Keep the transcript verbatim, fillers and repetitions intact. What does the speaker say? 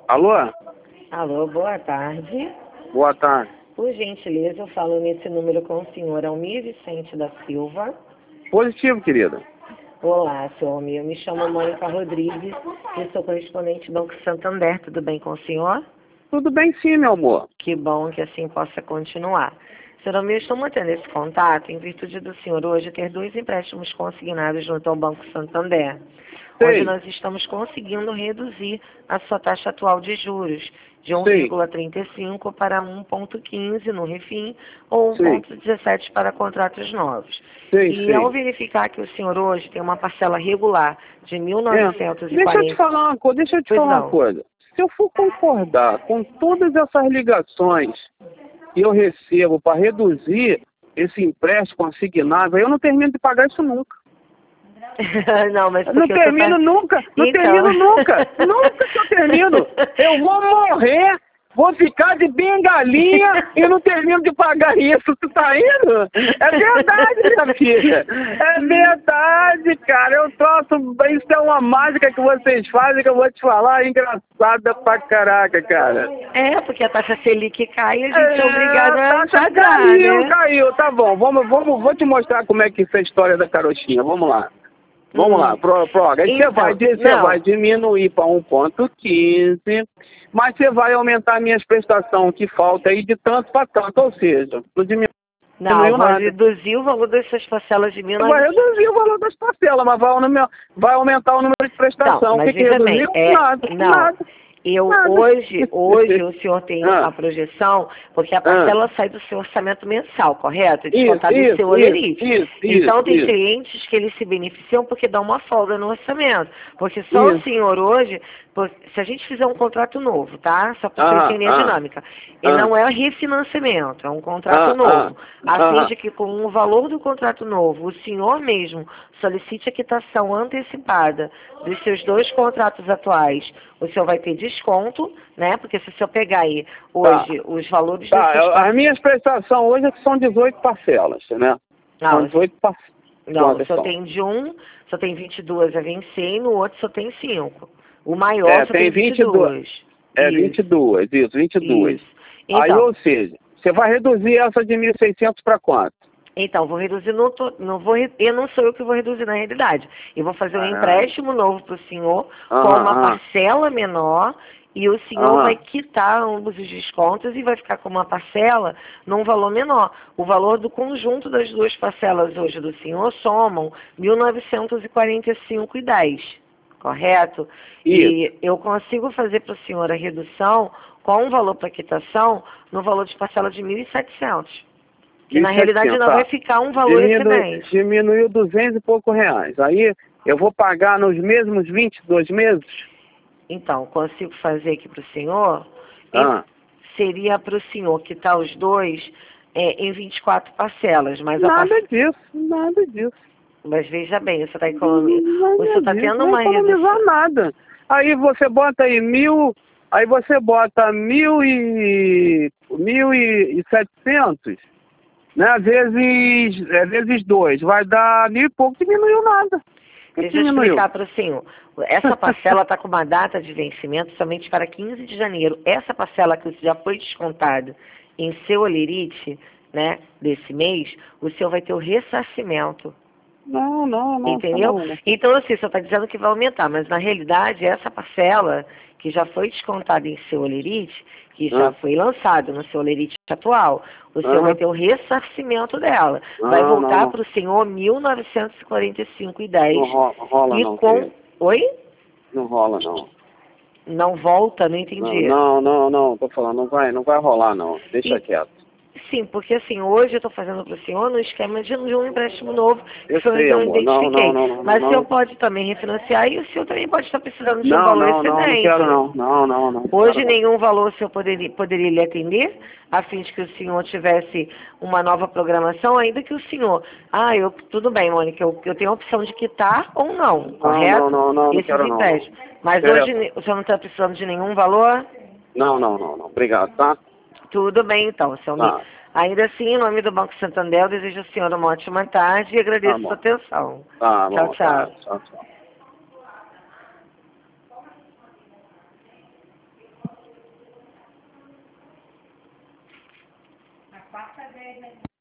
Alô? Alô, boa tarde. Boa tarde. Por gentileza, eu falo nesse número com o senhor Almir Vicente da Silva. Positivo, querida. Olá, senhor Almir. Eu me chamo Mônica Rodrigues e sou correspondente do Banco Santander. Tudo bem com o senhor? Tudo bem sim, meu amor. Que bom que assim possa continuar. Senhor Almir, estou mantendo esse contato em virtude do senhor hoje ter dois empréstimos consignados junto ao Banco Santander, Sei. onde nós estamos conseguindo reduzir a sua taxa atual de juros de um Sei. vírgula trinta e cinco para um vírgula quinze no refim ou Sei. um vírgula dezessete para contratos novos. Sei, E sei. ao verificar que o senhor hoje tem uma parcela regular de mil É, novecentos e deixa eu quarenta... te falar uma coisa, deixa eu te Pois falar uma não. coisa. Se eu for concordar com todas essas ligações que eu recebo para reduzir esse empréstimo consignado, eu não termino de pagar isso nunca. Não, mas Eu não porque eu tô termino fa- nunca, não Então. termino nunca, nunca que eu termino. Eu vou morrer, vou ficar de bengalinha e não termino de pagar isso. Tu tá indo? É verdade, minha filha. É verdade, cara. Eu troço, isso é uma mágica que vocês fazem que eu vou te falar, é engraçada pra caraca, cara. É, porque a taxa Selic cai e a gente é, obrigado a taxa pagar, caiu, né? caiu, tá bom. Vamos, vamos, vou te mostrar como é que isso é a história da carochinha. Vamos lá. Vamos Hum. lá, pro, pro, aí você Então, vai, você não. vai diminuir para um vírgula quinze, mas você vai aumentar minhas prestações que falta aí de tanto para tanto, ou seja, não diminuiu Não, vou nada. reduzir o valor dessas parcelas de mil e Vai novecentos. reduzir o valor das parcelas, mas vai, aumentar- vai aumentar o número de prestação. Não, O mas que, que veja bem, reduziu? é, Nada, não, nada, eu nada. hoje, hoje o senhor tem ah, a projeção, porque a ah. parcela sai do seu orçamento mensal, correto? É Isso, descontado em isso, seu isso, olerite. isso, Então isso, tem isso, clientes que eles se beneficiam porque dão uma folga no orçamento. Porque só o isso. senhor hoje, por- se a gente fizer um contrato novo, tá? Só para o senhor Ah, entender a ah, dinâmica. E ah, não é refinanciamento, é um contrato ah, novo. A fim ah, de que com o valor do contrato novo, o senhor mesmo solicite a quitação antecipada dos seus dois contratos atuais, o senhor vai ter desconto, né? Porque se o senhor pegar aí hoje tá. os valores Tá, desses... as minhas prestações hoje é que são dezoito parcelas, né? Não, São dezoito parcelas. não, o senhor tem de um, só tem vinte e duas a vencer e no outro só tem cinco. O maior É, só tem tem vinte vinte e e duas. duas. É, Isso, vinte e duas, isso, vinte e duas. isso. Aí, Então, ou seja, você vai reduzir essa de mil e seiscentos para quanto? Então, vou reduzir, no to... não vou, re- eu não sou eu que vou reduzir na realidade. Eu vou fazer um Ah, empréstimo novo para o senhor com aham, uma aham, parcela menor e o senhor vai aham. quitar ambos os descontos e vai ficar com uma parcela num valor menor. O valor do conjunto das duas parcelas hoje do senhor somam mil novecentos e quarenta e cinco reais e dez centavos, correto? Isso. E eu consigo fazer para o senhor a redução com o valor para quitação no valor de parcela de mil e setecentos. Que na realidade ainda tá. vai ficar um valor Diminu... excedente. Diminuiu duzentos e poucos reais. Aí eu vou pagar nos mesmos vinte e dois meses? Então, consigo fazer aqui para o senhor, Ah. seria para o senhor quitar os dois é, em vinte e quatro parcelas. Mas, a Nada parce- disso, nada disso. mas veja bem, você está economizando. O senhor está tendo Não uma vai economizar redução. nada. Aí você bota aí mil, aí você bota mil e mil e setecentos, né? Vezes, é, vezes dois, vai dar mil e pouco, diminuiu nada. Que Deixa eu diminuiu? explicar para o senhor. Essa parcela está com uma data de vencimento somente para quinze de janeiro. Essa parcela que já foi descontada em seu olerite, né, desse mês, o senhor vai ter o ressarcimento. Não, não, não. Entendeu? Tá bom. Então, assim, você está dizendo que vai aumentar, mas na realidade, essa parcela que já foi descontada em seu olerite, que já Ah. foi lançado no seu olerite atual, o senhor Aham. vai ter o ressarcimento dela. Não, Vai não, voltar não. para o senhor mil novecentos e quarenta e cinco reais e dez Não centavos. rola, rola E não, com... querido. Oi? Não rola não. Não volta? Não Não, entendi. não, não, não, tô falando, não vai, não vai rolar não. Deixa E- quieto. Sim, porque assim, hoje eu estou fazendo para o senhor no esquema de, de um empréstimo novo, Eu que foi o sei, que eu amor. Não, identifiquei. não, não, não, Mas o senhor não. pode também refinanciar e o senhor também pode estar precisando de um Não, valor não, não, não excedente. quero não. Não, não, não. Hoje quero, não. nenhum valor o senhor poderia, poderia lhe atender, a fim de que o senhor tivesse uma nova programação, ainda que o senhor, ah, eu, tudo bem, Mônica, eu, eu tenho a opção de quitar ou não, correto? Não, não, não, não, não Esses quero não, não. empréstimos. Mas Quero- hoje ne- o senhor não está precisando de nenhum valor? Não, não, não, não. Obrigado, tá? Tudo bem, então, seu Tá. Ainda assim, em nome do Banco Santander, eu desejo ao senhor uma ótima tarde e agradeço Tá a bom. sua atenção. Tá Tchau, bom, tchau. tá. Tchau, tchau. passa dez, né?